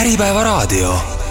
Äripäevaraadio.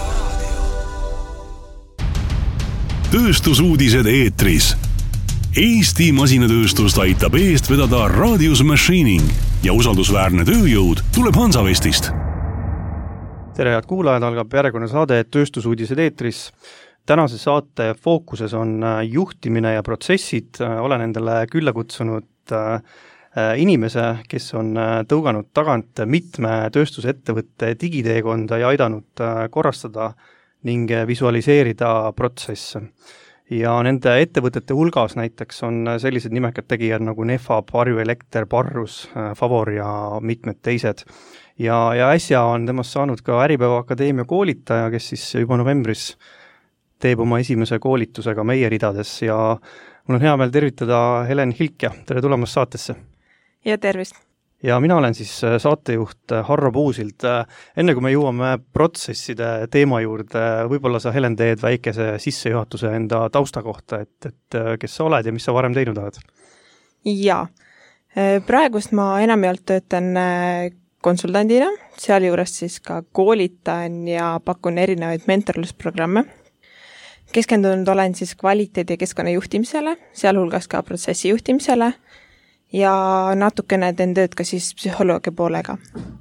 Tööstusuudised eetris. Eesti masinatööstust aitab eest vedada Radius Machining ja usaldusväärne tööjõud tuleb Hansavestist. Tere, head kuulajad, algab järjekordne saade Tööstusuudised eetris. Tänase saate fookuses on juhtimine ja protsessid. Olen endale külla kutsunud inimese, kes on tõuganud tagant mitme tööstusettevõtte digiteekonda ja aidanud korrastada ning visualiseerida protsesse. Ja nende ettevõtete hulgas näiteks on sellised nimekad tegijad nagu Nefab, Harju Elekter, Parrus, Favor ja mitmed teised. Ja äsja on temast saanud ka Äripäeva Akadeemia koolitaja, kes siis juba novembris teeb oma esimese koolitusega meie ridades ja mul on hea meel tervitada Helen Hilkja. Tere tulemast saatesse. Ja tervist. Ja mina olen siis saatejuht Harro Puusilt. Enne kui me jõuame protsesside teema juurde, võib-olla sa, Helen, teed väikese sissejuhatuse enda tausta kohta, et kes sa oled ja mis sa varem teinud oled? Jaa. Praegust ma enamjaolt töötan konsultandina, sealjuures siis ka koolitan ja pakun erinevaid mentorlusprogramme. Keskendunud olen siis kvaliteedi ja keskkonna juhtimisele, sealhulgas ka protsessi juhtimisele ja natukene teen tööd ka siis psühholoogia poolega.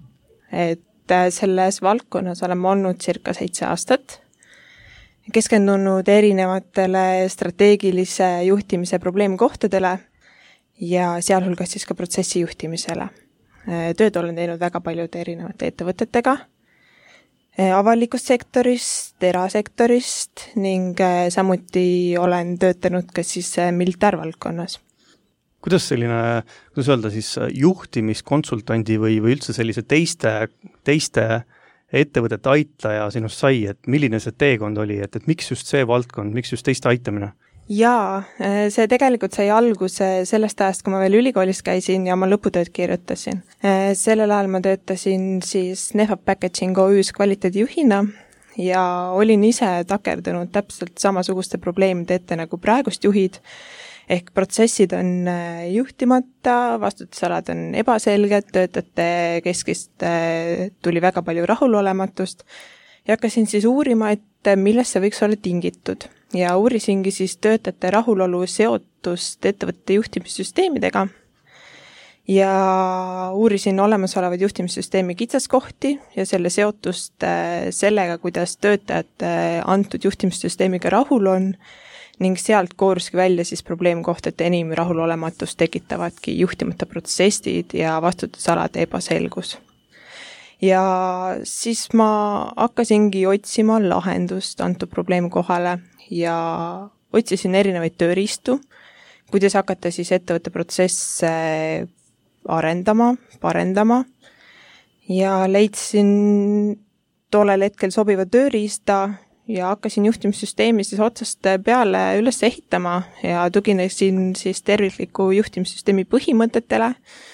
Et selles valdkonnas olen olnud circa 7 aastat, keskendunud erinevatele strateegilise juhtimise probleemkohtadele ja sealhulgas siis ka protsessi juhtimisele. Tööd olen teinud väga paljude erinevate ettevõtetega, avalikust sektorist, erasektorist ning samuti olen töötanud ka siis militaarvaldkonnas. Kuidas öelda siis juhtimiskonsultandi või üldse sellise teiste ettevõtete aitaja sinust sai, et milline see teekond oli, et miks just see valdkond, miks just teiste aitamine? Jaa, see tegelikult sai alguse sellest ajast, kui ma veel ülikoolis käisin ja ma lõputööd kirjutasin. Sellel ajal ma töötasin siis Nefab Packaging OÜs kvaliteedijuhina ja olin ise takerdunud täpselt samasuguste probleemide ette nagu praegust juhid, ehk protsessid on juhtimata, vastutusalad on ebaselged, töötajate keskist tuli väga palju rahulolematust ja hakkasin siis uurima, et millest see võiks olla tingitud. Ja uurisingi siis töötajate rahulolu seotust ettevõtte juhtimissüsteemidega ja uurisin olemasolevaid juhtimissüsteemi kitsaskohti ja selle seotust sellega, kuidas töötajad antud juhtimissüsteemiga rahul on ning sealt kooruski välja siis probleemkoht, et enim rahulolematust tekitavadki juhtimata protsessid ja vastutusalade ebaselgus. Ja siis ma hakkasingi otsima lahendust antud probleemkohale ja otsisin erinevaid tööriistu, kuidas hakata siis ettevõtte protsesse arendama, parendama ja leidsin tollel hetkel sobiva tööriista ja hakkasin juhtimissüsteemi siis otsast peale üles ehitama ja tuginesin siis tervikliku juhtimissüsteemi põhimõtetele.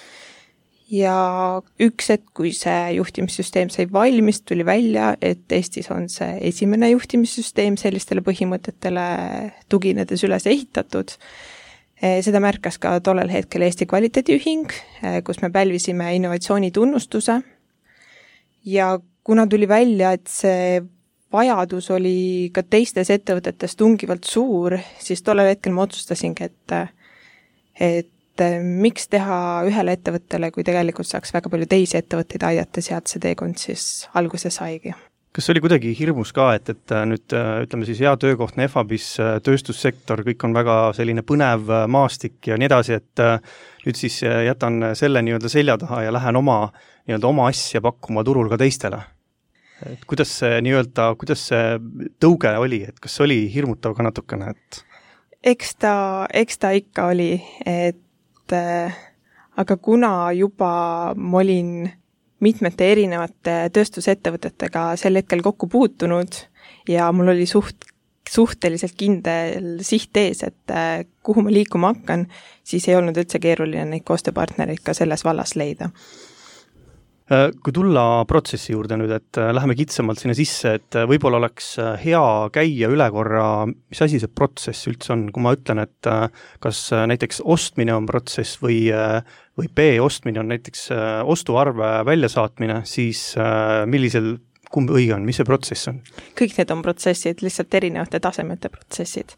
Ja üks hetk, kui see juhtimissüsteem sai valmis, tuli välja, et Eestis on see esimene juhtimissüsteem sellistele põhimõtetele tuginedes üles ehitatud. Seda märkas ka tollel hetkel Eesti kvaliteedijuhing, kus me pälvisime innovatsioonitunnustuse. Ja kuna tuli välja, et see vajadus oli ka teistes ettevõtetes tungivalt suur, siis tollel hetkel ma otsustasingi, et miks teha ühele ettevõttele, kui tegelikult saaks väga palju teisi ettevõtteid aidata, sealt see teekond siis alguse saigi. Kas oli kuidagi hirmus ka, et nüüd ütleme siis hea töökoht Nefabis, tööstussektor, kõik on väga selline põnev maastik ja nii edasi, et nüüd siis jätan selle nii-öelda selja taha ja lähen oma asja pakkuma turul ka teistele? Et kuidas see tõuge oli, et kas oli hirmutav ka natukene? Eks ta ikka oli, aga kuna juba ma olin mitmete erinevate tööstusettevõtetega sel hetkel kokku puutunud ja mul oli suhteliselt kindel siht ees, et kuhu ma liikuma hakkan, siis ei olnud üldse keeruline neid koostööpartnereid ka selles vallas leida. Kui tulla protsessi juurde nüüd, et läheme kitsamalt sinna sisse, et võib-olla oleks hea käia üle korra, mis asi see protsess üldse on, kui ma ütlen, et kas näiteks ostmine on protsess või B ostmine on näiteks ostuarve väljasaatmine, siis millisel kumb õige on, mis see protsess on? Kõik need on protsessid, lihtsalt erinevate tasemete protsessid.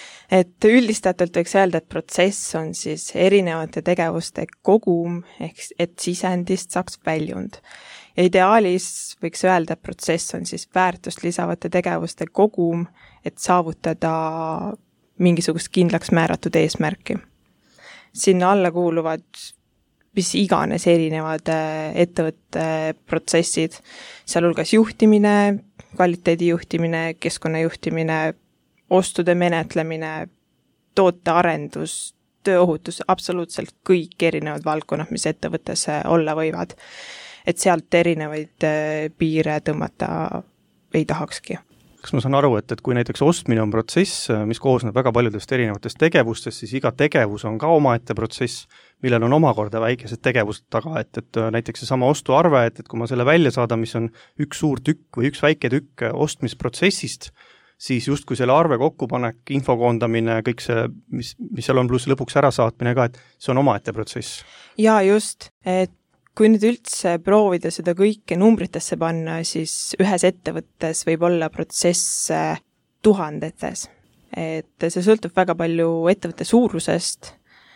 Et üldistatult võiks öelda, et protsess on siis erinevate tegevuste kogum, ehk et sisendist saaks väljund. Ja ideaalis võiks öelda, et protsess on siis väärtust lisavate tegevuste kogum, et saavutada mingisugust kindlaks määratud eesmärki. Sinna alla kuuluvad mis iganes erinevad ettevõtte protsessid, sealhulgas juhtimine, kvaliteedijuhtimine, keskkonnajuhtimine, ostude menetlemine, tootearendus, tööohutus, absoluutselt kõik erinevad valdkonnad, mis ettevõttes olla võivad. Et sealt erinevaid piire tõmmata ei tahakski. Kas ma saan aru, et kui näiteks ostmine on protsess, mis koosneb väga paljudest erinevatest tegevustest, siis iga tegevus on ka omaette protsess, millel on omakorda väikesed tegevused taga, et näiteks see sama ostuarve, et kui ma selle välja saadan, mis on üks suur tükk või üks väike tükk ostmisprotsessist, siis justkui selle arve kokkupanek, info koondamine, kõik see, mis seal on, pluss lõpuks ära saatmine ka, et see on omaette protsess. Ja just, et kui nüüd üldse proovida seda kõike numbritesse panna, siis ühes ettevõttes võib olla protsess tuhandetes. Et see sõltub väga palju ettevõtte suurusest,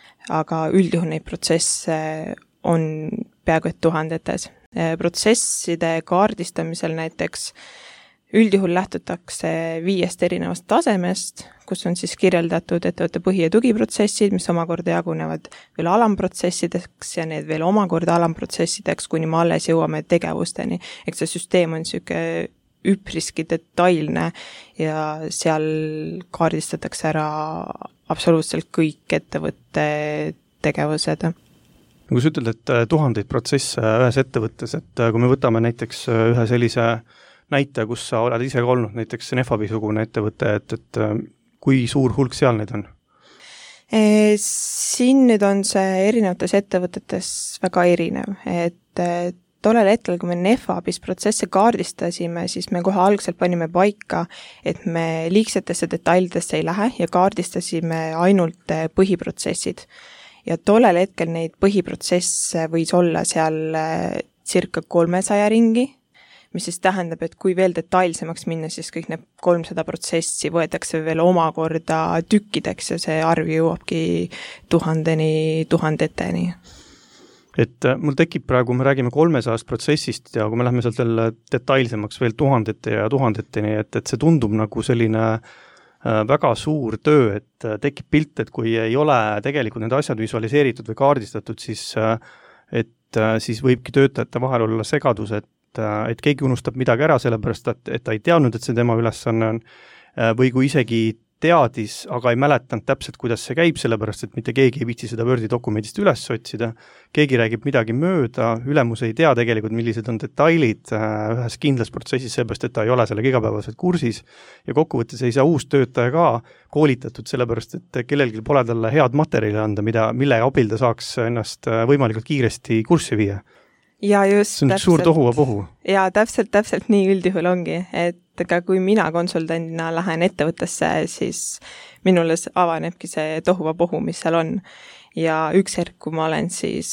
aga üldjuhul neid protsesse on peaaegu et tuhandetes. Protsesside kaardistamisel näiteks üldjuhul lähtutakse 5 erinevast tasemest, kus on siis kirjeldatud ettevõtte põhi- ja tugiprotsessid, mis omakorda jagunevad veel alamprotsessideks ja need veel omakorda alamprotsessideks, kuni me alles jõuame tegevusteni. Eks see süsteem on niisugune üpriski detailne ja seal kaardistatakse ära absoluutselt kõik ettevõtte tegevused. Kui sa ütled, et tuhandeid protsesse ühes ettevõttes, et kui me võtame näiteks ühe sellise näite, kus sa oled ise olnud, näiteks Nefabi-sugune ettevõte, et kui suur hulk seal neid on? Siin nüüd on see erinevates ettevõtetes väga erinev, et tollel hetkel, kui me Nefabis protsesse kaardistasime, siis me kohe algselt panime paika, et me liigsetesse detailidesse ei lähe ja kaardistasime ainult põhiprotsessid. Ja tollel hetkel neid põhiprotsesse võis olla seal circa 300 ringi, mis siis tähendab, et kui veel detailsemaks minna, siis kõik need 300 protsessi võetakse veel omakorda tükkideks ja see arv jõuabki tuhandeteni. Et mul tekib praegu, me räägime 300 protsessist ja kui me lähme sealt veel detailsemaks veel tuhandete ja tuhandeteni, et see tundub nagu selline väga suur töö, et tekib pilt, et kui ei ole tegelikult need asjad visualiseeritud või kaardistatud, siis võibki töötajate vahel olla segadus, et keegi unustab midagi ära, sellepärast, et ta ei teadnud, et see tema ülesanne on, või kui isegi teadis, aga ei mäletanud täpselt, kuidas see käib, sellepärast, et mitte keegi ei viitsi seda Wordi dokumendist üles otsida, keegi räägib midagi mööda, ülemus ei tea tegelikult, millised on detailid ühes kindlas protsessis, seepärast, et ta ei ole sellega igapäevaselt kursis ja kokkuvõttes ei saa uus töötaja ka koolitatud, sellepärast, et kellelgi pole talle head materjali anda, mille abil ta saaks ennast võimalikult kiiresti kurssi viia. Ja just, see on täpselt, suur tohu ja pohu. Ja täpselt nii üldjuhul ongi, et ka kui mina konsultandina lähen ettevõttesse, siis minule avanebki see tohu ja pohu, mis seal on. Ja üks hetk, kui ma olen siis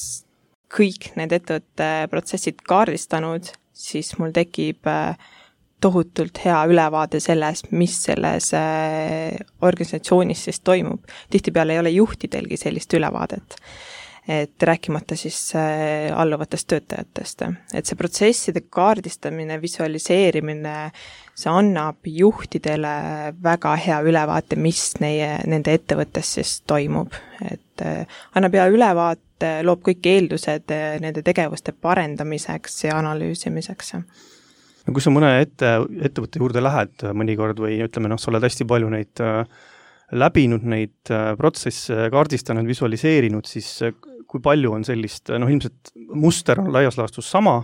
kõik need ettevõtte protsessid kaardistanud, siis mul tekib tohutult hea ülevaade sellest, mis selles organisatsioonis siis toimub. Tihtipeale ei ole juhtidelgi sellist ülevaadet. Et rääkimata siis alluvatest töötajatest. Et see protsesside kaardistamine, visualiseerimine, see annab juhtidele väga hea ülevaate, mis nende ettevõttes siis toimub. Et annab hea ülevaate, loob kõik eeldused nende tegevuste parendamiseks ja analüüsimiseks. No kui sa mõne ettevõtte juurde lähed mõnikord või ütleme, sa oled hästi palju neid läbinud, neid protsesse kaardistanud, visualiseerinud, siis kui palju on sellist, ilmselt muster on laias laastus sama,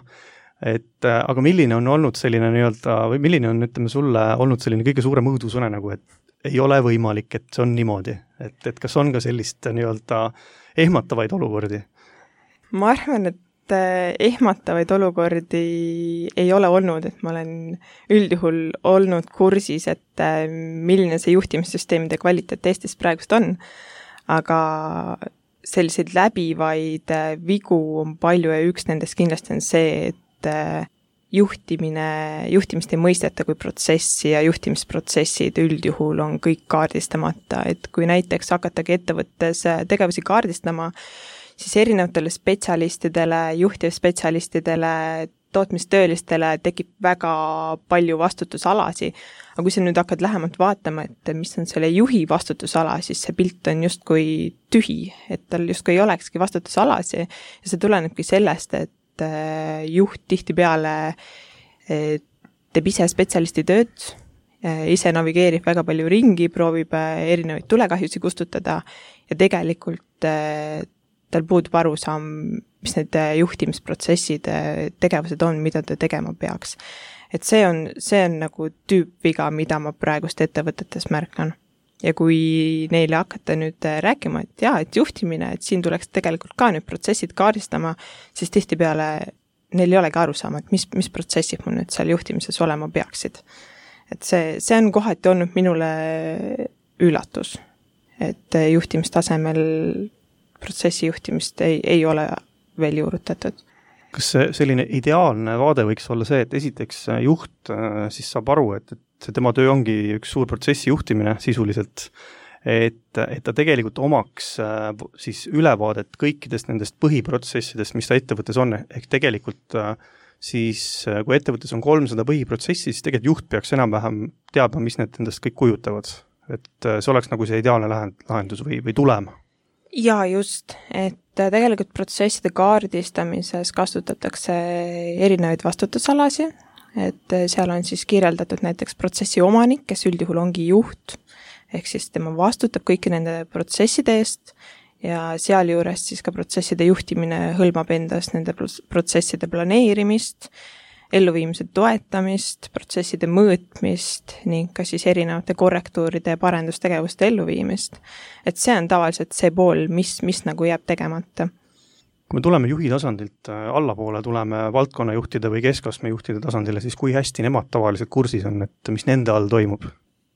aga milline on olnud selline või milline on, ütleme sulle, olnud selline kõige suurem õudusõne nagu, et ei ole võimalik, et see on niimoodi, et kas on ka sellist ehmatavaid olukordi? Ma arvan, et ehmatavaid olukordi ei ole olnud, et ma olen üldjuhul olnud kursis, et milline see juhtimissüsteemide kvaliteet Eestis praegust on, aga selliseid läbivaid vigu on palju ja üks nendest kindlasti on see, et juhtimist ei mõisteta kui protsessi ja juhtimisprotsessid üldjuhul on kõik kaardistamata, et kui näiteks hakatagi ettevõttes tegevusi kaardistama, siis erinevatele spetsialistidele, juhtivspetsialistidele, tootmistöölistele tekib väga palju vastutusalasi, aga kui sa nüüd hakkad lähemalt vaatama, et mis on selle juhi vastutusala, siis see pilt on justkui tühi, et tal justkui ei olekski vastutusalasi ja see tulenebki sellest, et juht tihtipeale teeb ise spetsialisti tööd, ise navigeerib väga palju ringi, proovib erinevaid tulekahjusi kustutada ja tegelikult tal puudub arusaam, mis need juhtimisprotsessid, tegevused on, mida ta tegema peaks. Et see on nagu tüüpviga, mida ma praegust ettevõtetes märkan. Ja kui neile hakata nüüd rääkima, et jaa, et juhtimine, et siin tuleks tegelikult ka nüüd protsessid kaardistama, siis tihtipeale neil ei olegi aru saama, et mis protsessid mul nüüd seal juhtimises olema peaksid. Et see on kohati olnud minule üllatus, et juhtimistasemel protsessi juhtimist ei ole veel juurutatud. Kas selline ideaalne vaade võiks olla see, et esiteks juht siis saab aru, et see tema töö ongi üks suur protsessi juhtimine sisuliselt, et ta tegelikult omaks siis ülevaadet kõikidest nendest põhiprotsessidest, mis ta ettevõttes on, ehk tegelikult siis kui ettevõttes on 300 põhiprotsessi, siis tegelikult juht peaks enam-vähem teadma, mis need endast kõik kujutavad. Et see oleks nagu see ideaalne lahendus või tulem. Jaa, just, et tegelikult protsesside kaardistamises kasutatakse erinevaid vastutusalasi, et seal on siis kirjeldatud näiteks protsessi omanik, kes üldjuhul ongi juht, ehk siis tema vastutab kõiki nende protsesside eest ja sealjuures siis ka protsesside juhtimine hõlmab endas nende protsesside planeerimist, elluviimise toetamist, protsesside mõõtmist ning ka siis erinevate korrektuuride ja parendustegevuste elluviimist. Et see on tavaliselt see pool, mis nagu jääb tegemata. Kui me tuleme juhi tasandilt allapoole, tuleme valdkonnajuhtide või keskastme juhtide tasandile, siis kui hästi nemad tavaliselt kursis on, et mis nende all toimub?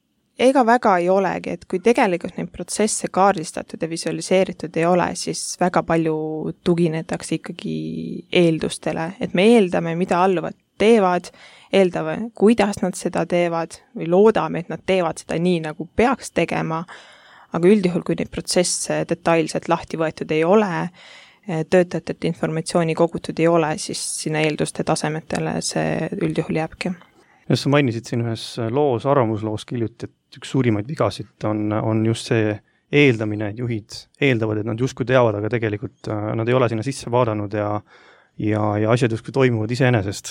Ega väga ei olegi, et kui tegelikult neid protsesse kaardistatud ja visualiseeritud ei ole, siis väga palju tuginetakse ikkagi eeldustele, et me eeldame, mida alluvad teevad, eeldame, kuidas nad seda teevad või loodame, et nad teevad seda nii, nagu peaks tegema, aga üldjuhul, kui neid protsesse detailselt lahti võetud ei ole, töötajate informatsiooni kogutud ei ole, siis sinna eelduste tasemetele see üldjuhul jääbki. Ja sa mainisid siin ühes loos, arvamusloos hiljuti, et üks suurimaid vigasid on just see eeldamine, et juhid eeldavad, et nad justkui teavad, aga tegelikult nad ei ole sinna sisse vaadanud ja asjad justkui toimuvad iseenesest.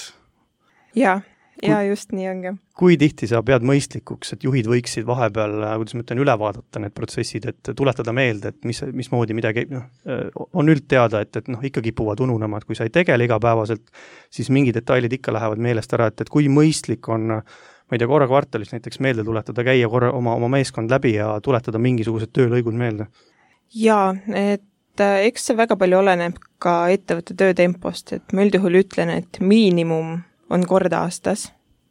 Ja just nii ongi. Kui tihti sa pead mõistlikuks, et juhid võiksid vahepeal, kuidas ma ütlen, üle vaadata need protsessid, et tuletada meelde, et mismoodi midagi on üld teada, et ikka kipuvad ununema, et kui sa ei tegele igapäevaselt, siis mingi detailid ikka lähevad meelest ära, et kui mõistlik on, ma ei tea, korra kvartalis näiteks meelde tuletada, käia korra oma meeskond läbi ja tuletada mingisugused töölõigud meelde? Jaa, et eks see väga palju oleneb ka ettevõtte töötempost, et ma üldjuhul ütlen, et miinimum on kord aastas,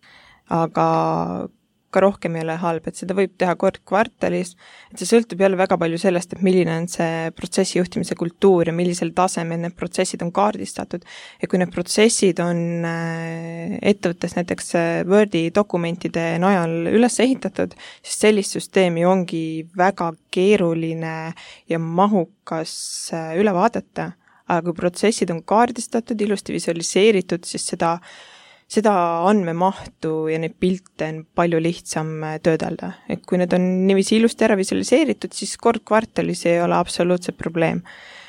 aga ka rohkem ei ole halb, et seda võib teha kord kvartalis, et see sõltub jälle väga palju sellest, et milline on see protsessi juhtimise kultuur ja millisel tasemel need protsessid on kaardistatud. Ja kui need protsessid on ettevõttes näiteks Wordi dokumentide najal üles ehitatud, siis sellist süsteemi ongi väga keeruline ja mahukas üle vaadata, aga kui protsessid on kaardistatud, ilusti visualiseeritud, siis seda andmemahtu ja neid pilte on palju lihtsam töödelda. Et kui need on niiviisi ilusti ära visualiseeritud, siis kord kvartalis ei ole absoluutselt probleem.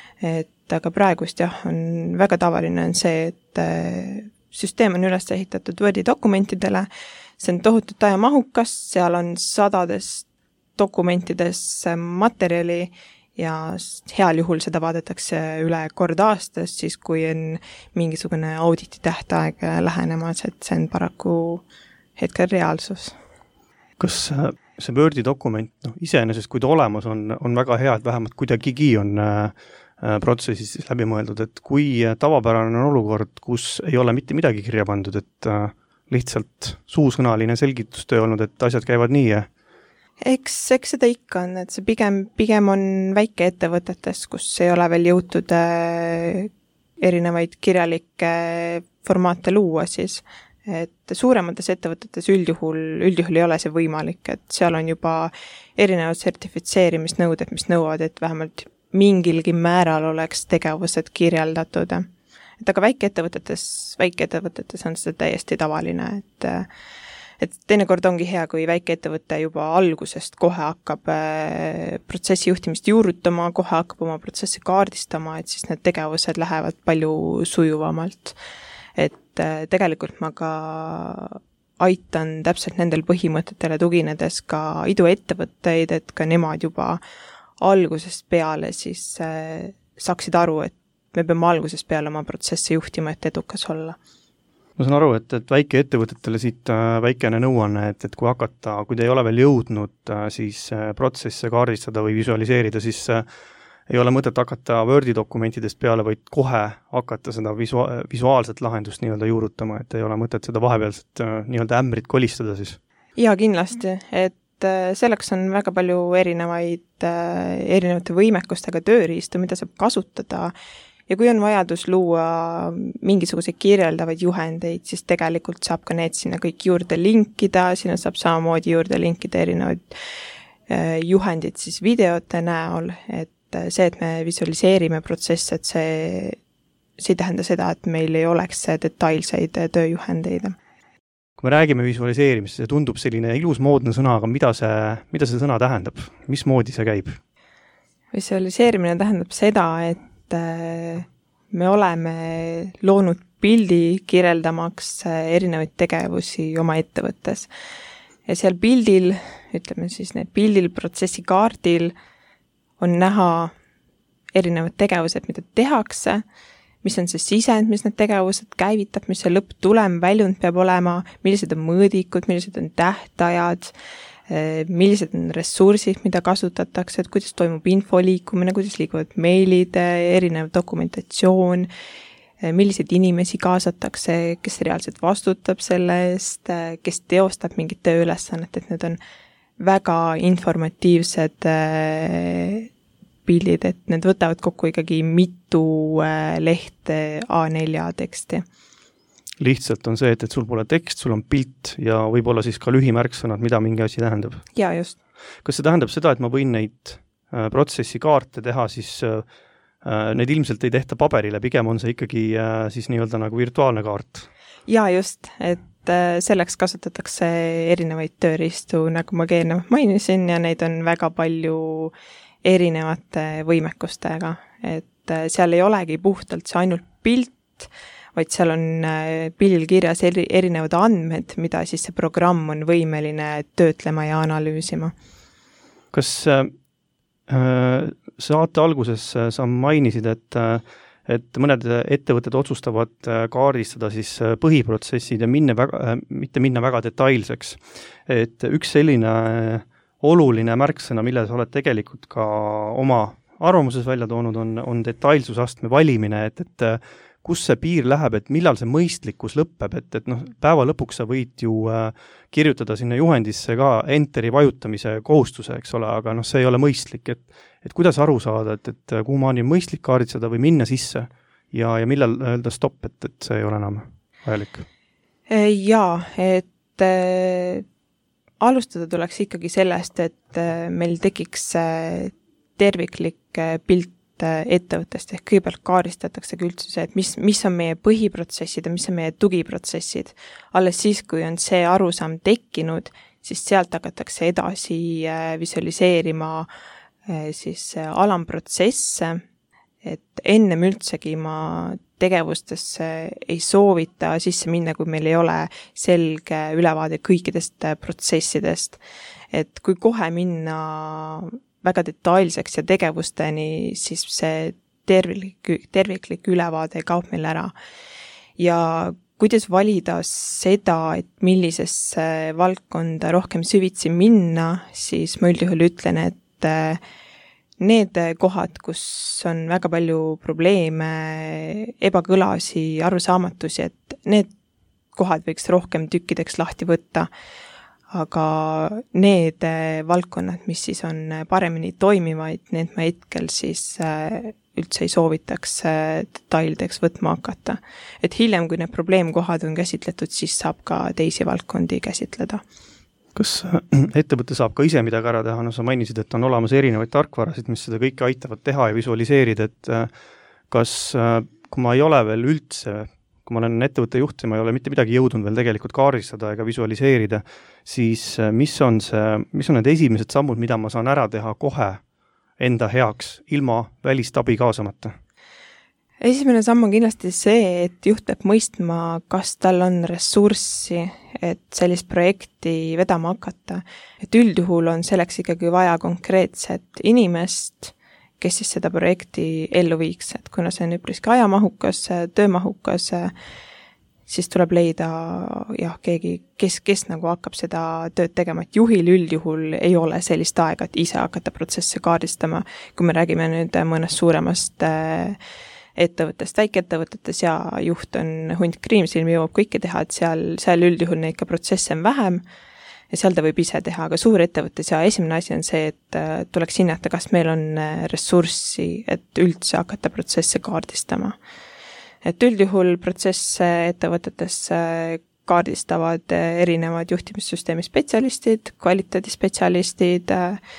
Et aga praegust on väga tavaline on see, et süsteem on üles ehitatud Wordi dokumentidele, see on tohutult ajamahukas, seal on sadades dokumentides materjali ja heal juhul seda vaadatakse üle kord aastas, siis kui on mingisugune auditi tähtaeg lähenemas, et see on paraku hetkel reaalsus. Kas see Wordi dokument, iseenesest kui ta olemas on väga hea, et vähemalt kuidagigi on protsessis läbi mõeldud, et kui tavapärane on olukord, kus ei ole mitte midagi kirja pandud, et lihtsalt suusõnaline selgitustöö olnud, et asjad käivad nii ja Eks seda ikka on, et see pigem on väike ettevõtetes, kus ei ole veel jõutud erinevaid kirjalikke formaate luua siis, et suuremates ettevõtetes üldjuhul ei ole see võimalik, et seal on juba erinevad sertifitseerimisnõuded, mis nõuavad, et vähemalt mingilgi määral oleks tegevused kirjeldatud. Et aga väikeettevõtetes on see täiesti tavaline, et teinekord ongi hea, kui väikeettevõte juba algusest kohe hakkab protsessi juhtimist juurutama, kohe hakkab oma protsessi kaardistama, et siis need tegevused lähevad palju sujuvamalt. Et tegelikult ma ka aitan täpselt nendel põhimõtetele tuginedes ka iduettevõtteid, et ka nemad juba algusest peale siis saaksid aru, et me peame algusest peale oma protsessi juhtima, et edukas olla. Ma saan aru, et väikeettevõtetele siit väikene nõuanne, et kui kui te ei ole veel jõudnud siis protsesse kaardistada või visualiseerida, siis ei ole mõtet hakata Wordi dokumentidest peale, vaid kohe hakata seda visuaalset lahendust nii-öelda juurutama, et ei ole mõtet seda vahepealset nii-öelda ämbrit kolistada siis. Ja kindlasti, et selleks on väga palju erinevate võimekustega tööriistu, mida saab kasutada. Ja kui on vajadus luua mingisuguseid kirjeldavaid juhendeid, siis tegelikult saab ka need sinna kõik juurde linkida, sinna saab samamoodi juurde linkida erinevaid juhendid siis videote näol, et see, et me visualiseerime protsesse, et see ei tähenda seda, et meil ei oleks detailseid tööjuhendeid. Kui me räägime visualiseerimist, see tundub selline ilus moodne sõna, aga mida see sõna tähendab? Mismoodi see käib? Visualiseerimine tähendab seda, et me oleme loonud pildi kirjeldamaks erinevaid tegevusi oma ettevõttes. Ja seal pildil, ütleme siis need pildil, protsessi kaardil on näha erinevad tegevused, mida tehakse, mis on see sisend, mis need tegevused käivitab, mis see lõpptulem väljund peab olema, millised on mõõdikud, millised on tähtajad, millised on ressursid, mida kasutatakse, et kuidas toimub info liikumine, kuidas liiguvad meilid, erinev dokumentatsioon, milliseid inimesi kaasatakse, kes reaalselt vastutab selle eest, kes teostab mingit tööülesannet, et need on väga informatiivsed pildid, et need võtavad kokku ikkagi mitu lehte A4 teksti. Lihtsalt on see, et sul pole tekst, sul on pilt ja võib-olla siis ka lühimärksõnad, mida mingi asi tähendab. Ja just. Kas see tähendab seda, et ma võin neid protsessi kaarte teha, siis need ilmselt ei tehta paberile, pigem on see ikkagi siis nii-öelda nagu virtuaalne kaart? Ja just, et selleks kasutatakse erinevaid tööriistu, nagu ma enne mainisin, ja neid on väga palju erinevate võimekustega, et seal ei olegi puhtalt see ainult pilt, vaid seal on pildil kirjas erinevad andmed, mida siis see programm on võimeline töötlema ja analüüsima. Kas saate alguses sa mainisid, et mõned ettevõtted otsustavad kaardistada siis põhiprotsessid ja mitte minna väga detailseks. Et üks selline oluline märksõna, mille sa oled tegelikult ka oma arvamuses välja toonud, on detailsusastme valimine, et kus see piir läheb, et millal see mõistlikkus lõpeb, et päeva lõpuks sa võid ju kirjutada sinna juhendisse ka enteri vajutamise kohustuse, eks ole, aga see ei ole mõistlik, et kuidas aru saada, et kuhu maani on mõistlik kaarditseda või minna sisse ja millal öelda stopp, et see ei ole enam vajalik? Jaa, et alustada tuleks ikkagi sellest, et meil tekiks terviklik pilt ettevõttest, ehk kõigepealt kaardistataksegi üldse see, et mis on meie põhiprotsessid ja mis on meie tugiprotsessid. Alles siis, kui on see arusaam tekkinud, siis sealt hakatakse edasi visualiseerima siis alamprotsesse, et ennem üldsegi ma tegevustesse ei soovita sisse minna, kui meil ei ole selge ülevaade kõikidest protsessidest. Et kui kohe minna väga detailseks ja tegevusteni, siis see terviklik ülevaade kaob meil ära. Ja kuidas valida seda, et millisesse valdkonda rohkem süvitsi minna, siis ma üldjuhul ütlen, et need kohad, kus on väga palju probleeme, ebakõlasi, arusaamatusi, et need kohad võiks rohkem tükkideks lahti võtta. Aga need valdkonnad, mis siis on paremini toimivaid, need ma hetkel siis üldse ei soovitaks detailideks võtma hakata. Et hiljem, kui need probleemkohad on käsitletud, siis saab ka teisi valdkondi käsitleda. Kas ettevõte saab ka ise midagi ära teha? No sa mainisid, et on olemas erinevaid tarkvarasid, mis seda kõike aitavad teha ja visualiseerida, et kas, kui ma ei ole veel üldse, kui ma olen ettevõtte juht ja ma ei ole mitte midagi jõudnud veel tegelikult kaardistada ega visualiseerida, siis mis on need esimesed sammud, mida ma saan ära teha kohe enda heaks, ilma välist abi kaasamata? Esimene samm on kindlasti see, et juht peab mõistma, kas tal on ressurssi, et sellist projekti vedama hakata. Et üldjuhul on selleks ikkagi vaja konkreetset inimest, kes siis seda projekti ellu viiks. Et kuna see on üpriski ajamahukas, töömahukas, siis tuleb leida keegi, kes nagu hakkab seda tööd tegema, et juhil üldjuhul ei ole sellist aega, et ise hakata protsesse kaardistama. Kui me räägime nüüd mõnest suuremast ettevõttest, väikeettevõtetes ja juht on hunt kriimsilmi, jõuab kõike teha, et seal üldjuhul neid ka protsesse on vähem ja seal ta võib ise teha, aga suurettevõttes ja esimene asi on see, et tuleks hinnata, kas meil on ressurssi, et üldse hakata protsesse kaardistama. Et üldjuhul protsesse ettevõtetes kaardistavad erinevad juhtimissüsteemi spetsialistid, kvaliteedispetsialistid,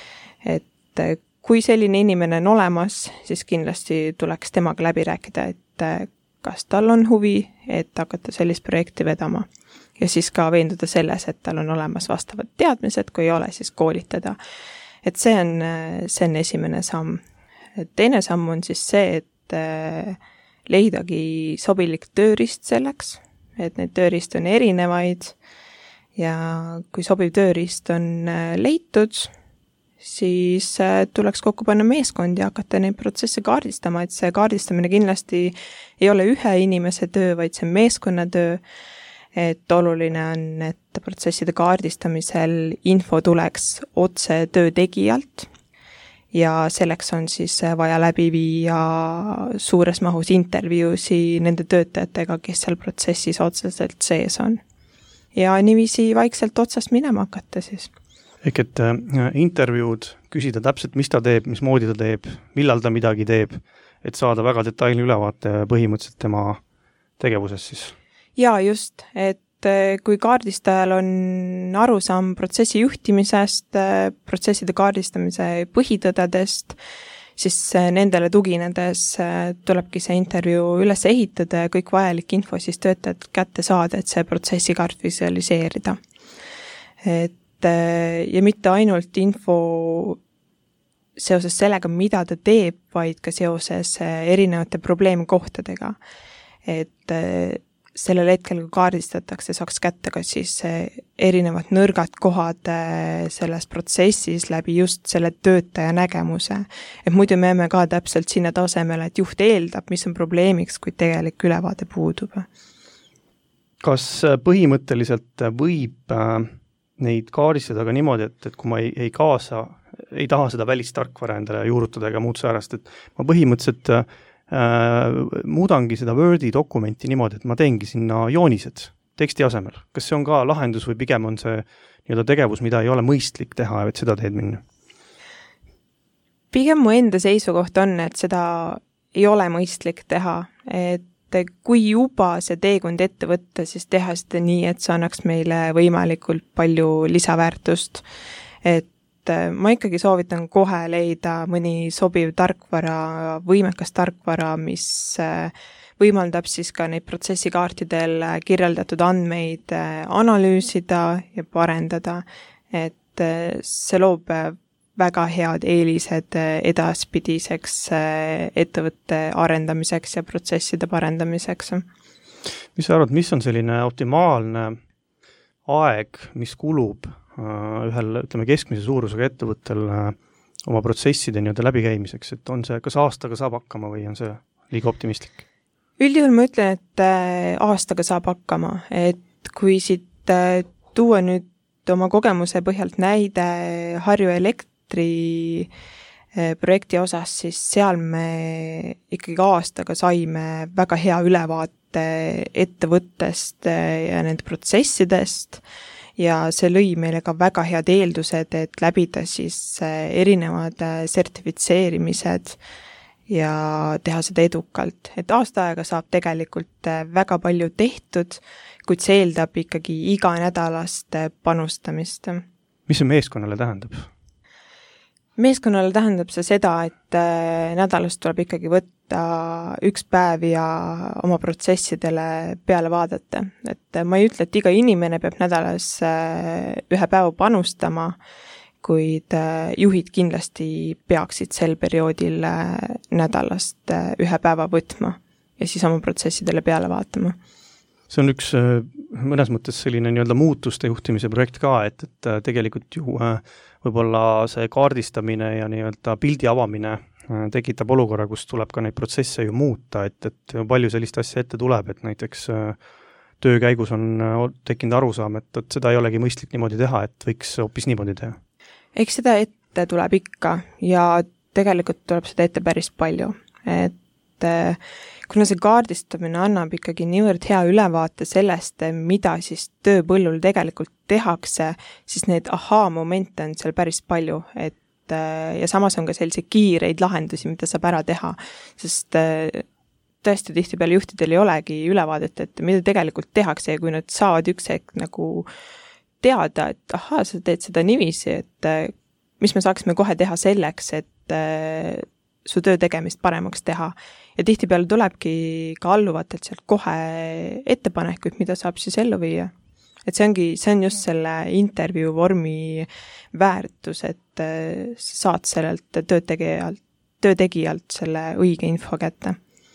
et kui selline inimene on olemas, siis kindlasti tuleks temaga läbi rääkida, et kas tal on huvi, et hakata sellist projekti vedama. Ja siis ka veenduda selles, et tal on olemas vastavad teadmised, kui ei ole, siis koolitada. Et see on esimene samm. Teine samm on siis see, et leidagi sobilik tööriist selleks, et neid tööriist on erinevaid ja kui sobiv tööriist on leitud, siis tuleks kokku panna meeskond ja hakata neid protsesse kaardistama, et see kaardistamine kindlasti ei ole ühe inimese töö, vaid see on meeskonnatöö, et oluline on, et protsesside kaardistamisel info tuleks otse töö tegijalt ja selleks on siis vaja läbi viia suures mahus intervjuusi nende töötajatega, kes seal protsessis otseselt sees on. Ja niiviisi vaikselt otsast minema hakata siis. Ehk et intervjuud, küsida täpselt, mis ta teeb, mismoodi ta teeb, millal ta midagi teeb, et saada väga detailne ülevaate põhimõtteliselt tema tegevuses siis. Ja just, et kui kaardistajal on arusaam protsessi juhtimisest, protsesside kaardistamise põhitõdedest, siis nendele tuginedes tulebki see intervjuu üles ehitada ja kõik vajalik info siis töötajad kätte saada, et see protsessi kaart visualiseerida. Ja mitte ainult info seoses sellega, mida ta teeb, vaid ka seoses erinevate probleemkohtadega. Et sellel hetkel, kui kaardistatakse, saaks kätte ka siis erinevad nõrgad kohad selles protsessis läbi just selle töötaja nägemuse. Et muidu me jääme ka täpselt sinna tasemele, et juht eeldab, mis on probleemiks, kui tegelik ülevaade puudub. Kas põhimõtteliselt võib neid kaardistada ka niimoodi, et kui ma ei taha seda välistarkvara endale juurutada ega muud säärast, et ma põhimõtteliselt muudangi seda Wordi dokumenti niimoodi, et ma teengi sinna joonised teksti asemel. Kas see on ka lahendus või pigem on see tegevus, mida ei ole mõistlik teha, et seda teed minna? Pigem mu enda seisukoht on, et seda ei ole mõistlik teha, et kui juba see teekond ette võtta, siis teha seda nii, et see annaks meile võimalikult palju lisaväärtust. Et ma ikkagi soovitan kohe leida mõni sobiv tarkvara, võimekas tarkvara, mis võimaldab siis ka neid protsessikaartidel kirjeldatud andmeid analüüsida ja parendada. Et see loob väga head eelised edaspidiseks ettevõtte arendamiseks ja protsesside parendamiseks. Mis sa arvad, mis on selline optimaalne aeg, mis kulub ühel, keskmise suurusega ettevõttel oma protsesside läbikäimiseks, et on see, kas aastaga saab hakkama või on see liiga optimistlik? Üldjuhul ma ütlen, et aastaga saab hakkama, et kui siit tuua nüüd oma kogemuse põhjalt näide Harju Elektri projekti osas, siis seal me ikkagi aastaga saime väga hea ülevaate ettevõttest ja nende protsessidest ja see lõi meile ka väga head eeldused, et läbida siis erinevad sertifitseerimised ja teha seda edukalt. Et aasta aega saab tegelikult väga palju tehtud, kuid see eeldab ikkagi iganädalast panustamist. Mis see meeskonnale tähendab? Meeskonnale tähendab see seda, et nädalast tuleb ikkagi võtta üks päev ja oma protsessidele peale vaadata. Et ma ei ütle, et iga inimene peab nädalas ühe päeva panustama, kuid juhid kindlasti peaksid sel perioodil nädalast ühe päeva võtma ja siis oma protsessidele peale vaatama. See on üks mõnes mõttes selline nii-öelda muutuste juhtimise projekt ka, et tegelikult ju võib-olla see kaardistamine ja nii-öelda pildi avamine tekitab olukorra, kus tuleb ka neid protsesse ju muuta, et palju sellist asja ette tuleb, et näiteks töö käigus on tekkinud arusaam, et seda ei olegi mõistlik niimoodi teha, et võiks hoopis niimoodi teha. Eks seda ette tuleb ikka ja tegelikult tuleb seda ette päris palju, et kuna see kaardistamine annab ikkagi niivõrd hea ülevaate sellest, mida siis tööpõllul tegelikult tehakse, siis need ahaa-momente on seal päris palju, et ja samas on ka selliseid kiireid lahendusi, mida saab ära teha, sest tõesti tihtipeale juhtidel ei olegi ülevaadet, et mida tegelikult tehakse ja kui nad saavad üks hetk nagu teada, et ahaa, sa teed seda niiviisi, et mis me saaksime kohe teha selleks, et su töö tegemist paremaks teha. Ja tihtipeale tulebki ka alluvatelt sealt kohe ettepanekuid, mida saab siis ellu viia. Et see on just selle intervjuu vormi väärtus, et saad sellelt töötegijalt selle õige info kätte.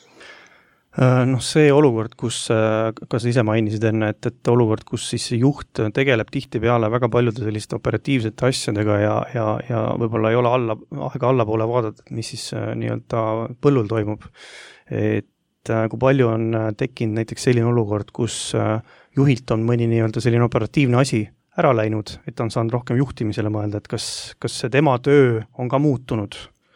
See olukord, kus, ka sa ise mainisid enne, et olukord, kus siis juht tegeleb tihtipeale väga paljude selliste operatiivsete asjadega ja võib-olla ei ole aega allapoole vaadata, mis siis nii-öelda põllul toimub. Et kui palju on tekkinud näiteks selline olukord, kus juhilt on mõni nii-öelda selline operatiivne asi ära läinud, et ta on saanud rohkem juhtimisele mõelda, et kas see tema töö on ka muutunud?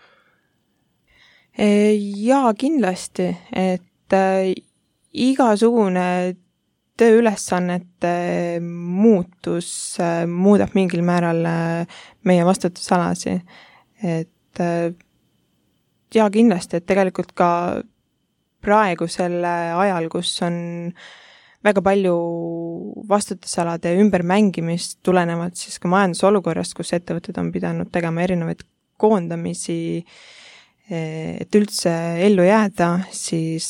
Jaa, kindlasti, et igasugune tööülesannete muutus muudab mingil määral meie vastutusalasi. Et ja kindlasti, et tegelikult ka praegusel ajal, kus on väga palju vastutusalade ümbermängimist tulenevalt siis ka majandusolukorrast, kus ettevõtted on pidanud tegema erinevaid koondamisi, et üldse ellu jääda, siis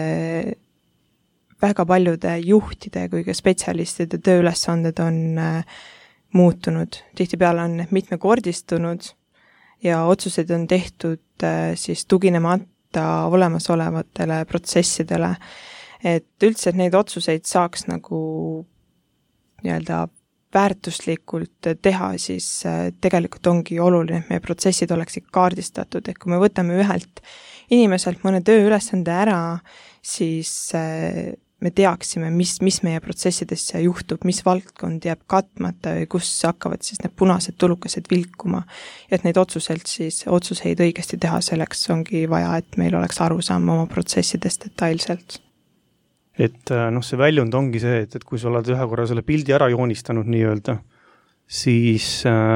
väga paljude juhtide kui ka spetsialistide tööülesanded on muutunud. Tihtipeale on mitmekordistunud ja otsused on tehtud siis tuginemata olemasolevatele protsessidele. Et üldse, et neid otsuseid saaks nagu nii-öelda väärtuslikult teha, siis tegelikult ongi oluline, et meie protsessid oleksid kaardistatud, et kui me võtame ühelt inimeselt mõne tööülesande ära, siis me teaksime, mis meie protsessidesse juhtub, mis valdkond jääb katmata või kus hakkavad siis need punased tulukesed vilkuma. Ja et neid otsuseid õigesti teha, selleks ongi vaja, et meil oleks arusaam oma protsessidest detailselt. Et see väljund ongi see, et kui sa oled ühe korra selle pildi ära joonistanud nii-öelda, siis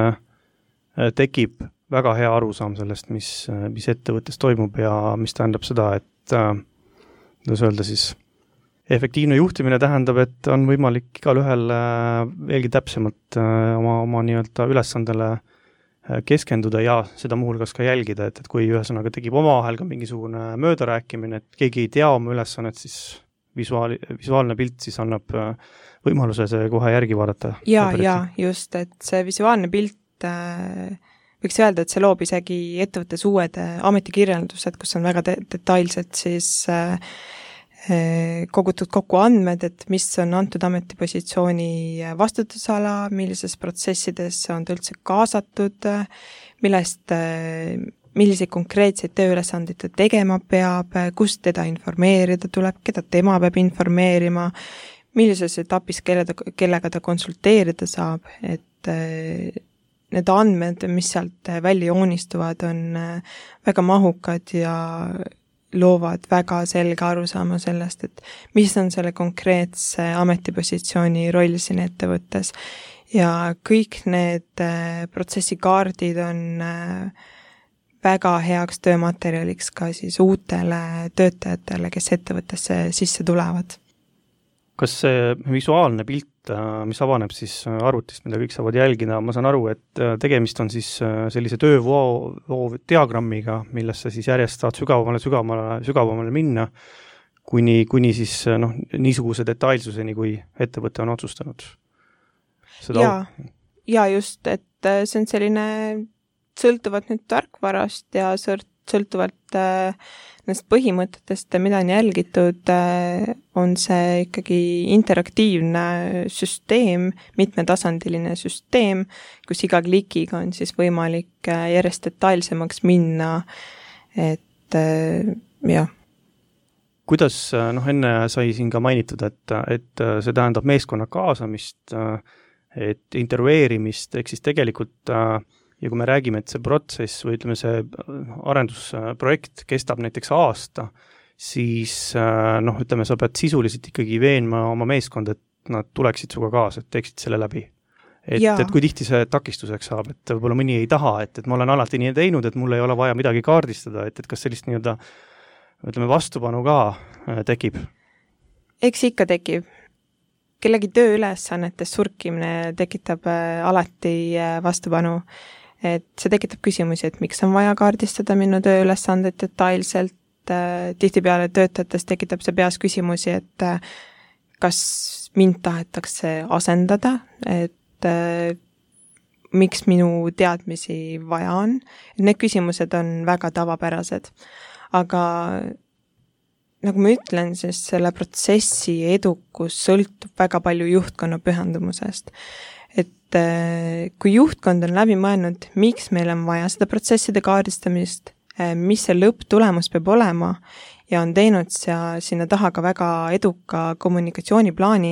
tekib väga hea arusaam sellest, mis ettevõttes toimub ja mis tähendab seda, et kuidas öelda siis, efektiivne juhtimine tähendab, et on võimalik igal ühel veelgi täpsemalt oma nii-öelda ülesandele keskenduda ja seda muuhulgas ka jälgida, et kui ühesõnaga tekib omavahel ka mingisugune möödarääkimine, et keegi ei tea oma ülesannet, siis visuaalne pilt siis annab võimaluse see kohe järgi vaadata. Ja just, et see visuaalne pilt võiks öelda, et see loob isegi ettevõttes uued ametikirjeldused, kus on väga detailselt siis kogutud kokku andmed, et mis on antud ametipositsiooni vastutusala, millises protsessides on ta üldse kaasatud, milliseid konkreetseid tööülesandeid ta tegema peab, kust teda informeerida tuleb, keda tema peab informeerima, millises etapis kellega ta konsulteerida saab, et need andmed, mis sealt välja joonistuvad, on väga mahukad ja loovad väga selge arusaama sellest, et mis on selle konkreetse ametipositsiooni roll siin ettevõttes. Ja kõik need protsessikaardid on väga heaks töömaterjaliks ka siis uutele töötajatele, kes ettevõttesse sisse tulevad. Kas see visuaalne pilt, mis avaneb siis arvutist, mida kõik saavad jälgida, ma saan aru, et tegemist on siis sellise töövoo diagrammiga, millesse siis järjest saad sügavamale minna, kuni siis niisuguse detailsuseni, kui ettevõte on otsustanud. Ja just, et see on selline sõltuvalt nüüd tarkvarast ja sõltuvalt nendest põhimõtetest, mida on jälgitud, on see ikkagi interaktiivne süsteem, mitmetasandiline süsteem, kus iga klikiga on siis võimalik järjest detailsemaks minna, et jah. Kuidas, enne sai siin ka mainitud, et see tähendab meeskonna kaasamist, et intervjueerimist, ehk siis tegelikult ja kui me räägime, et see protsess või ütleme, see arendusprojekt kestab näiteks aasta, siis ütleme, sa pead sisuliselt ikkagi veenma oma meeskond, et nad tuleksid suga kaasa, et teeksid selle läbi. Et kui tihti see takistuseks saab, et võib-olla mõni ei taha, et ma olen alati nii teinud, et mul ei ole vaja midagi kaardistada, et kas sellist nii-öelda, ütleme, vastupanu ka tekib? Eks ikka tekib. Kellegi tööülesannetes surkimine tekitab alati vastupanu. Et see tekitab küsimusi, et miks on vaja kaardistada minu tööülesandeid detailselt. Tihtipeale töötajates tekitab see peas küsimusi, et kas mind tahetakse asendada, et miks minu teadmisi vaja on. Need küsimused on väga tavapärased. Aga nagu ma ütlen, siis selle protsessi edukus sõltub väga palju juhtkonna pühendumusest. Et kui juhtkond on läbi mõelnud, miks meil on vaja seda protsesside kaardistamist, mis see lõpptulemus peab olema ja on teinud sinna taha ka väga eduka kommunikatsiooniplaani,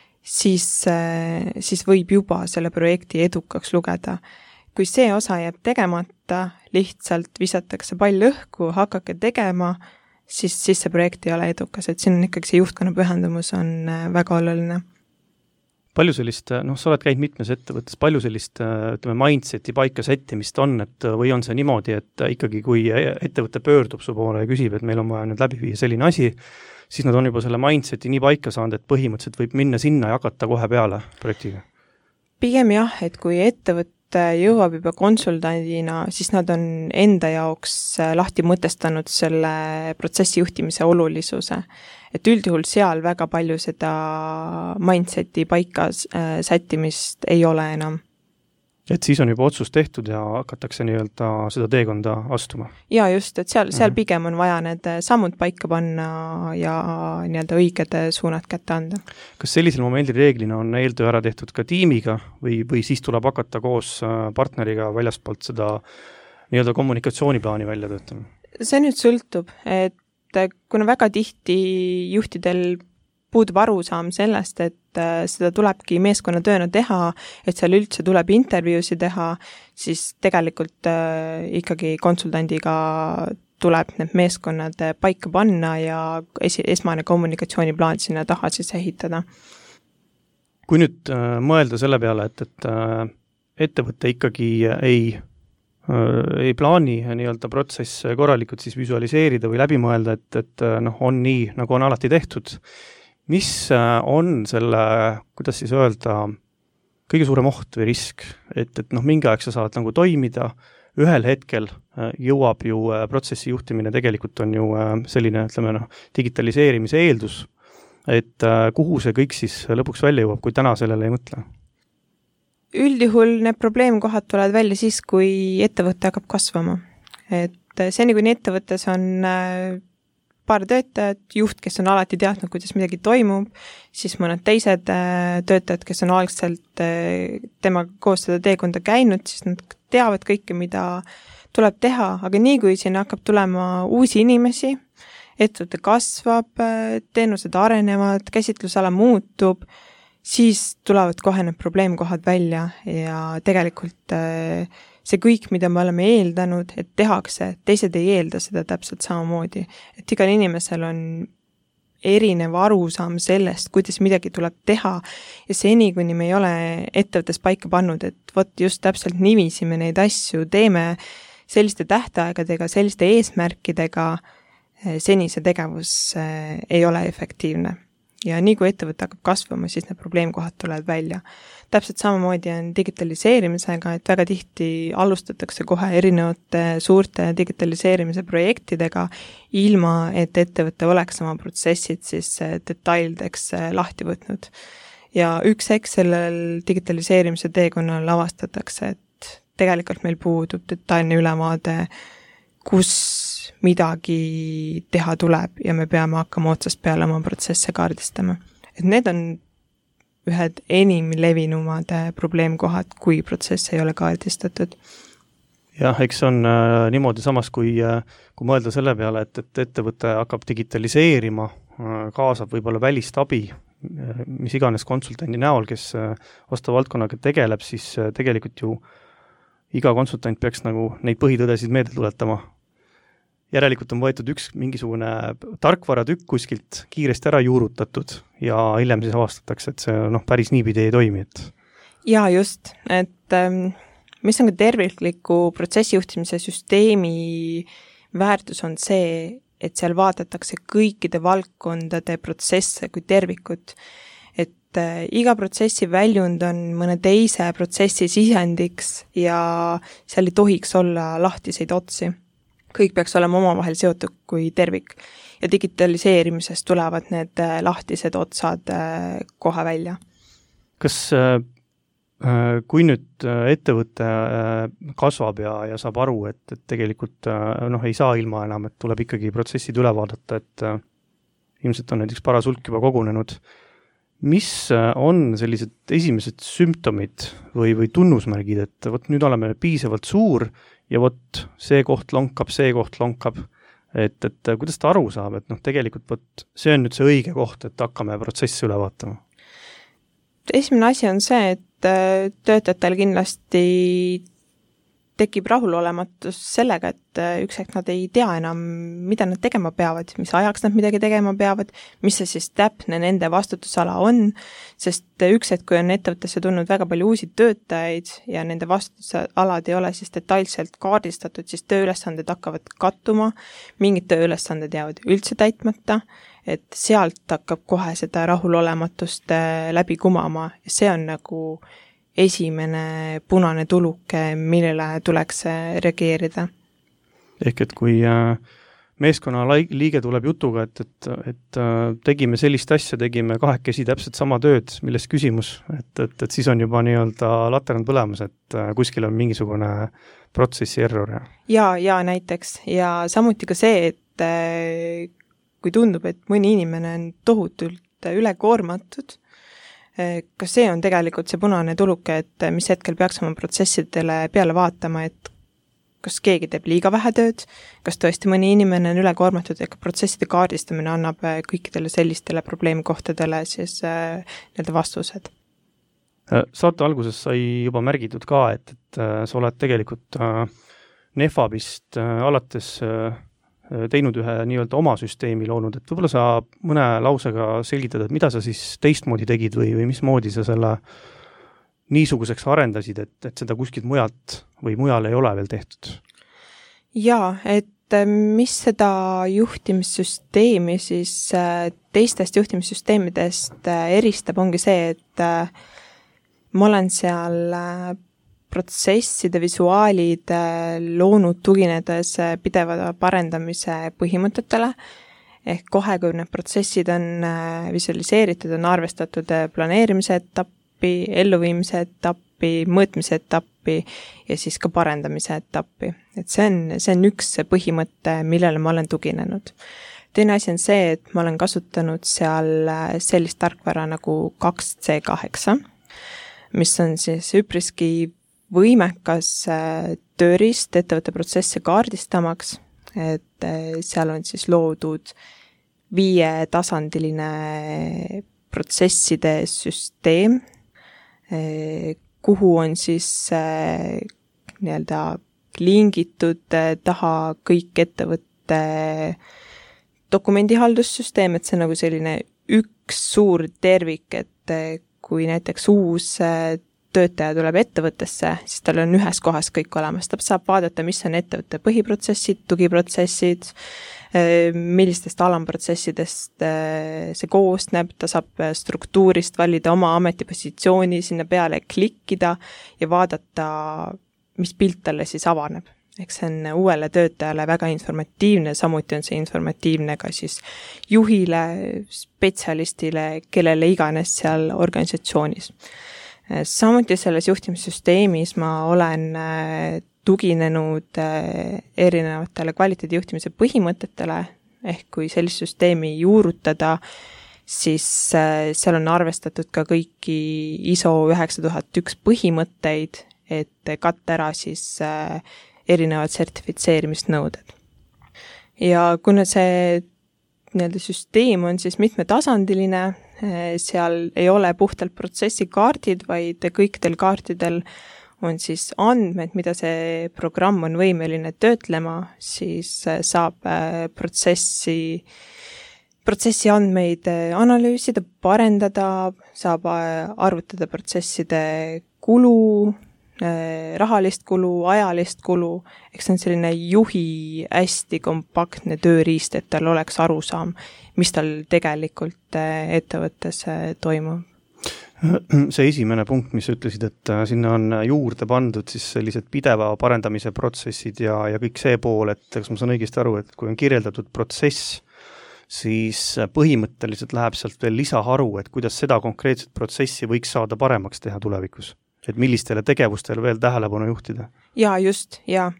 siis võib juba selle projekti edukaks lugeda. Kui see osa jääb tegemata, lihtsalt visatakse pall õhku, hakake tegema, siis see projekt ei ole edukas, et siin on ikkagi see juhtkonna pühendumus on väga oluline. Palju sellist, sa oled käinud mitmes ettevõttes, palju sellist, ütleme, mindseti paika settimist on, et või on see niimoodi, et ikkagi kui ettevõte pöördub su poole ja küsib, et meil on vaja nüüd läbi viia selline asi, siis nad on juba selle mindseti nii paika saanud, et põhimõtteliselt võib minna sinna ja hakata kohe peale projektiga? Pigem jah, et kui ettevõtte jõuab juba konsultandina, siis nad on enda jaoks lahti mõtestanud selle protsessi juhtimise olulisuse. Et üldjuhul seal väga palju seda mindseti paika sättimist ei ole enam. Et siis on juba otsus tehtud ja hakatakse nii-öelda seda teekonda astuma? Ja just, et seal pigem on vaja need sammud paika panna ja nii-öelda õiged suunad kätte anda. Kas sellisel momendil reeglina on eeltöö ära tehtud ka tiimiga või siis tuleb hakata koos partneriga väljaspoolt seda nii-öelda kommunikatsiooniplaani välja töötama? See nüüd sõltub, et kuna väga tihti juhtidel puudub arusaam sellest, et seda tulebki meeskonnatööna teha, et seal üldse tuleb intervjuusi teha, siis tegelikult ikkagi konsultandiga tuleb need meeskonnad paika panna ja esmane kommunikatsiooniplaan sinna taha siis ehitada. Kui nüüd mõelda selle peale, et ettevõte ikkagi ei plaani nii-öelda protsess korralikult siis visualiseerida või läbi mõelda, et on nii, nagu on alati tehtud. Mis on selle, kuidas siis öelda, kõige suurem oht või risk, et mingi aeg sa saad nagu toimida, ühel hetkel jõuab ju protsessi juhtimine tegelikult on ju selline, ütleme, digitaliseerimise eeldus, et kuhu see kõik siis lõpuks välja jõuab, kui täna sellele ei mõtle? Üldjuhul need probleemkohad tulevad välja siis, kui ettevõte hakkab kasvama. Et seni, kui ettevõttes on paar töötajat, juht, kes on alati teadnud, kuidas midagi toimub, siis mõned teised töötajad, kes on algselt temaga koos seda teekonda käinud, siis nad teavad kõike, mida tuleb teha, aga nii kui siin hakkab tulema uusi inimesi, ettevõte kasvab, teenused arenevad, käsitlusala muutub, siis tulevad kohe need probleemkohad välja ja tegelikult see kõik, mida me oleme eeldanud, et tehakse, teised ei eelda seda täpselt samamoodi. Et igal inimesel on erinev arusaam sellest, kuidas midagi tuleb teha ja seni, kuni me ei ole ettevõttes paika pannud, et just täpselt niiviisi me neid asju teeme, selliste tähtaegadega, selliste eesmärkidega seni see tegevus ei ole efektiivne. Ja nii kui ettevõte hakkab kasvama, siis need probleemkohad tulevad välja. Täpselt samamoodi on digitaliseerimisega, et väga tihti alustatakse kohe erinevate suurte digitaliseerimise projektidega, ilma et ettevõte oleks oma protsessid siis detaildeks lahti võtnud. Ja üks hetk sellel digitaliseerimise teekonnal avastatakse, et tegelikult meil puudub detailne ülevaade, kus midagi teha tuleb ja me peame hakkama otsast peale oma protsesse kaardistama. Et need on ühed enim levinumad probleemkohad, kui protsess ei ole kaardistatud. Jah, eks on niimoodi samas, kui mõelda selle peale, et ettevõte hakkab digitaliseerima, kaasab võib-olla välist abi, mis iganes konsultandi näol, kes vastava valdkonnaga tegeleb, siis tegelikult ju iga konsultant peaks nagu neid põhitõdesid meelde tuletama. Järelikult on võetud üks mingisugune tarkvaratükk kuskilt kiiresti ära juurutatud ja hiljem siis avastatakse, et see päris niipidi ei toimi. Ja just, et mis on ka tervikliku protsessijuhtimise süsteemi väärtus on see, et seal vaadatakse kõikide valdkondade protsesse kui tervikut. Et iga protsessi väljund on mõne teise protsessi sisendiks ja seal ei tohiks olla lahtiseid otsi. Kõik peaks olema omavahel seotud kui tervik ja digitaliseerimisest tulevad need lahtised otsad kohe välja. Kas kui nüüd ettevõte kasvab ja saab aru, et tegelikult ei saa ilma enam, et tuleb ikkagi protsessid üle vaadata, et ilmselt on näiteks paras hulk juba kogunenud, mis on sellised esimesed sümptomid või tunnusmärgid, et võt nüüd oleme piisavalt suur ja võt see koht lonkab, et kuidas ta aru saab, et tegelikult võt see on nüüd see õige koht, et hakkame protsessi üle vaatama? Esimene asi on see, et töötajatel kindlasti tekib rahulolematus sellega, et üks hetk nad ei tea enam, mida nad tegema peavad, mis ajaks nad midagi tegema peavad, mis see siis täpne nende vastutusala on, sest üks hetk, kui on ettevõttesse tulnud väga palju uusi töötajaid ja nende vastutusalad ei ole siis detailselt kaardistatud, siis tööülesanded hakkavad kattuma, mingid tööülesanded jäävad üldse täitmata, et sealt hakkab kohe seda rahulolematust läbi kumama ja see on nagu esimene punane tuluke, millele tuleks reageerida. Ehk et kui meeskonna liige tuleb jutuga, et tegime sellist asja, tegime kahekesi täpselt sama tööd, milles küsimus, et siis on juba nii-öelda laterand põlemas, et kuskil on mingisugune protsessi error. Ja näiteks. Ja samuti ka see, et kui tundub, et mõni inimene on tohutult ülekoormatud, kas see on tegelikult see punane tuluke, et mis hetkel peaks oma protsessidele peale vaatama, et kas keegi teeb liiga vähe tööd, kas tõesti mõni inimene on ülekoormatud, et protsesside kaardistamine annab kõikidele sellistele probleemkohtadele siis need vastused. Saate alguses sai juba märgitud ka, et sa oled tegelikult Nefabist alates teinud ühe nii-öelda oma süsteemi loonud, et võib-olla sa mõne lausega selgitad, et mida sa siis teistmoodi tegid või mismoodi sa selle niisuguseks arendasid, et seda kuskilt mujalt või mujal ei ole veel tehtud? Jaa, et mis seda juhtimissüsteemi siis teistest juhtimissüsteemidest eristab, ongi see, et ma olen seal protsesside visuaalid loonud tuginedes pideva parendamise põhimõtetele, ehk kohe, kui need protsessid on visualiseeritud, on arvestatud planeerimise etappi, elluviimise etappi, mõõtmise etappi ja siis ka parendamise etappi. Et see on üks põhimõte, millele ma olen tuginenud. Teine asi on see, et ma olen kasutanud seal sellist tarkvara nagu 2C8, mis on siis üpriski võimekas tööriist ettevõtte protsesse kaardistamaks, et seal on siis loodud 5-tasandiline protsesside süsteem, kuhu on siis nii-öelda lingitud taha kõik ettevõtte dokumendihaldussüsteem, et see on nagu selline üks suur tervik, et kui näiteks uus töötaja tuleb ettevõttesse, siis tal on ühes kohas kõik olemas, ta saab vaadata, mis on ettevõtte põhiprotsessid, tugiprotsessid, millistest alamprotsessidest see koosneb, ta saab struktuurist valida oma ametipositsiooni, sinna peale klikkida ja vaadata, mis pilt talle siis avaneb. Eks see on uuele töötajale väga informatiivne, samuti on see informatiivne ka siis juhile, spetsialistile, kellele iganes seal organisatsioonis. Samuti selles juhtimissüsteemis ma olen tuginenud erinevatele kvaliteedijuhtimise põhimõtetele, ehk kui sellist süsteemi juurutada, siis seal on arvestatud ka kõiki ISO 9001 põhimõtteid, et katta ära siis erinevad sertifitseerimisnõuded. Ja kuna see nii-öelda süsteem on siis mitmetasandiline, seal ei ole puhtalt protsessikaardid, vaid kõikidel kaartidel on siis andmed, mida see programm on võimeline töötlema, siis saab protsessi andmeid analüüsida, parendada, saab arvutada protsesside kulu, rahalist kulu, ajalist kulu, eks see on selline juhi hästi kompaktne tööriist, et tal oleks arusaam, mis tal tegelikult ettevõttes toimub. See esimene punkt, mis ütlesid, et sinna on juurde pandud siis sellised pideva parendamise protsessid ja kõik see pool, et kas ma saan õigesti aru, et kui on kirjeldatud protsess, siis põhimõtteliselt läheb sealt veel lisaharu, et kuidas seda konkreetset protsessi võiks saada paremaks teha tulevikus. Et millistele tegevustele veel tähelepanu juhtida? Ja just, ja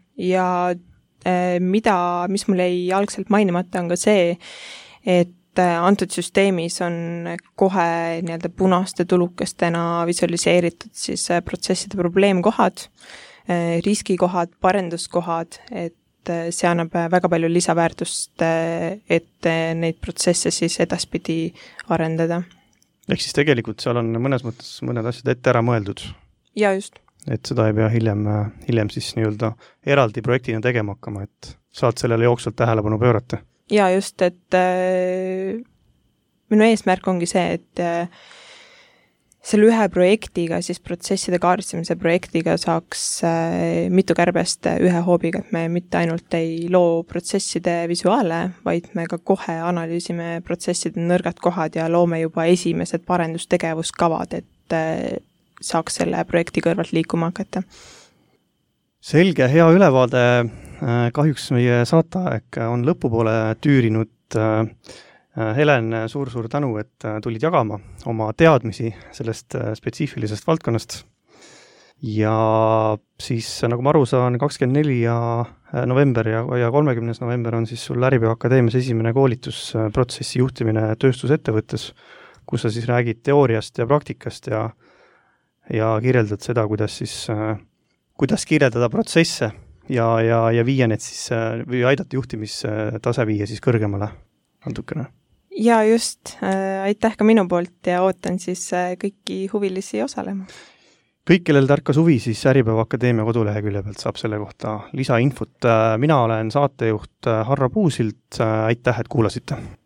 mis mul jäi algselt mainimata on ka see, et antud süsteemis on kohe nii-öelda punaste tulukestena visualiseeritud siis protsesside probleemkohad, riskikohad, parenduskohad, et see annab väga palju lisaväärtust, et neid protsesse siis edaspidi arendada. Ehk siis tegelikult seal on mõnes mõttes mõned asjad ette ära mõeldud. Ja just. Et seda ei pea hiljem siis nii-öelda eraldi projektina tegema hakkama, et saad sellele jooksvalt tähelepanu pöörata. Ja just, et minu eesmärk ongi see, et selle ühe projektiga, siis protsesside kaardistamise projektiga saaks mitu kärbest ühe hoobiga, et me mitte ainult ei loo protsesside visuaale, vaid me ka kohe analüüsime protsesside nõrgad kohad ja loome juba esimesed parendustegevuskavad, et saaks selle projekti kõrvalt liikuma hakata. Selge, hea ülevaade. Kahjuks meie saateaeg on lõpupoole tüürinud. Helen, suur tänu, et tulid jagama oma teadmisi sellest spetsiifilisest valdkonnast. Ja siis, nagu ma aru saan, 24. november ja 30. november on siis sul Äripäeva Akadeemias esimene koolitus protsessi juhtimine tööstusettevõttes, kus sa siis räägid teooriast ja praktikast ja kirjeldad seda, kuidas kirjeldada protsesse ja viia need siis, või aidata juhtimistase viia siis kõrgemale natukene. Ja just, aitäh ka minu poolt ja ootan siis kõiki huvilisi osalema. Kõik, kellel tärkas huvi, siis Äripäeva Akadeemia kodulehekülje pealt saab selle kohta lisainfot. Mina olen saatejuht Harro Puusilt, aitäh, et kuulasite!